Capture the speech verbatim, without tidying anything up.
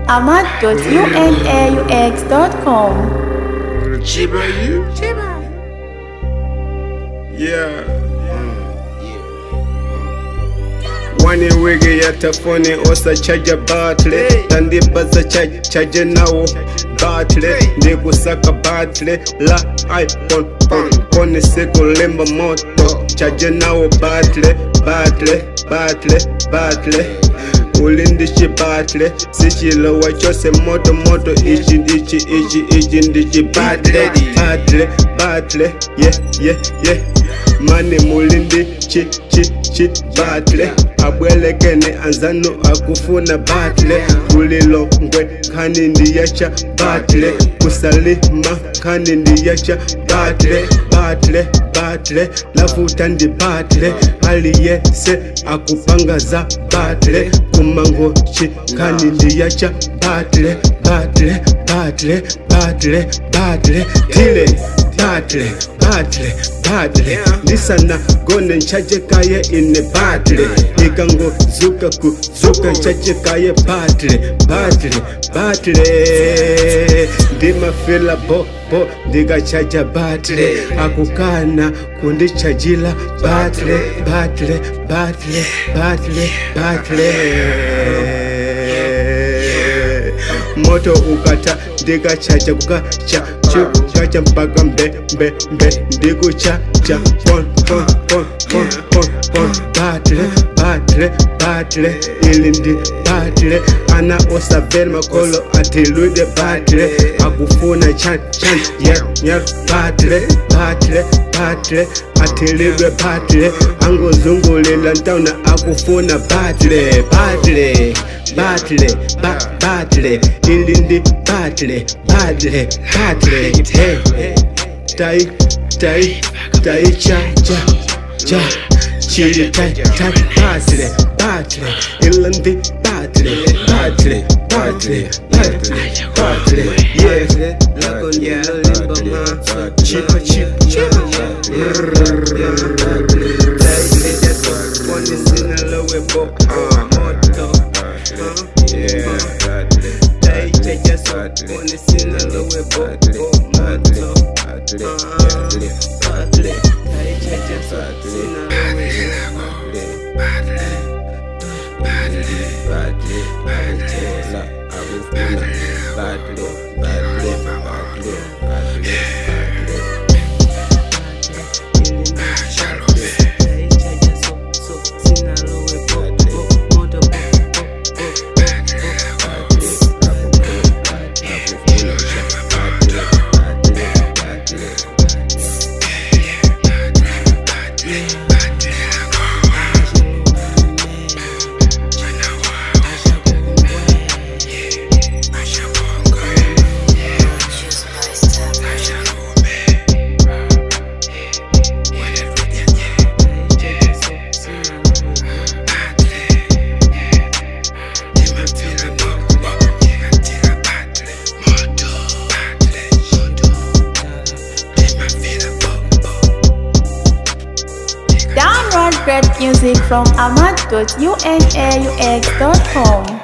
ahmad dot unaux dot com. Chiba, you? Chiba. Yeah. Wani wigi ya tafoni osa chaja battle Tandi baza chaja chaja nao battle Niku saka battle la iPhone Kone siku limba moto Chaja nao battle Battle, battle, battle Ulindishi battle Sishila wachose moto moto Ichi, ichi, ichi, ichi Ndishi battle Battle, battle Yeah, yeah, yeah Mani mulindi chi, chi, chi battle Abwelekene anzano akufuna battle Kulilo ngwe kani ndiyacha battle Kusalima kani ndiyacha battle Battle, battle Lafuta ndi battle Aliye se akupanga za battle Kumango chi kani ndiyacha battle Battle, battle, battle, battle Tile, battle, battle, battle Nisana gone nchaje kaye ine battle Ikango zuka ku zuka nchaje kaye battle Battle, battle Dima fila bo bo Diga chaja battle Akukana kundi chajila battle Battle, battle, battle, battle Moto ukata Diga chaja kuka cha cha Chacha mpaka mbe mbe mbe Digu cha cha Pon pon pon pon pon pon Battle battle battle Ilindi battle Ana osa vel makolo atilude battle Akufuna chan chan Yer yer battle battle battle Atilude battle Ango zungule lantauna akufuna battle Battle battle ba battle Ilindi battle battle battle Hey Tai tai tai cha cha cha Chili tai tai battle battle Ilindi battle battle battle battle battle Yeah Lako ndilo limba ma Chip chip chip Tai chaja Wani sina lowe bo Moto Yeah Tai chaja Wani sina lowe bo Moto Battle Tai chaja Sina lowe bo Battle Battle Battle Battle Battle Download great music from ahmad dot unaux dot com.